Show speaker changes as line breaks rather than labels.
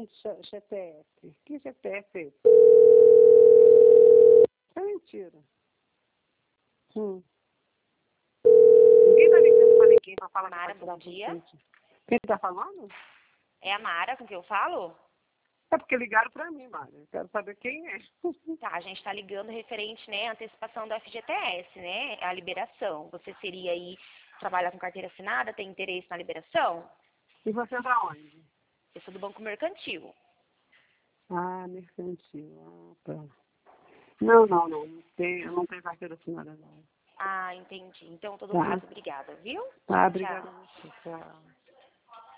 um CPF. Que CPF é esse? É mentira. Ninguém tá ligando pra ninguém pra falar.
Mara, bom dia.
Quem tá falando?
É a Mara com quem eu falo?
É porque ligaram pra mim, Mário. Eu quero saber quem é.
Tá, a gente tá ligando referente, né, à antecipação do FGTS, né, a liberação. Você seria aí, trabalhar com carteira assinada, tem interesse na liberação?
E você é da onde?
Eu sou do Banco Mercantil.
Ah, mercantil. Ah, tá. Não. Eu não tenho carteira assinada, não.
Ah, entendi. Então, em todo
Tá.
caso, obrigada, viu?
Tá,
Tchau.
obrigada a você. Tchau.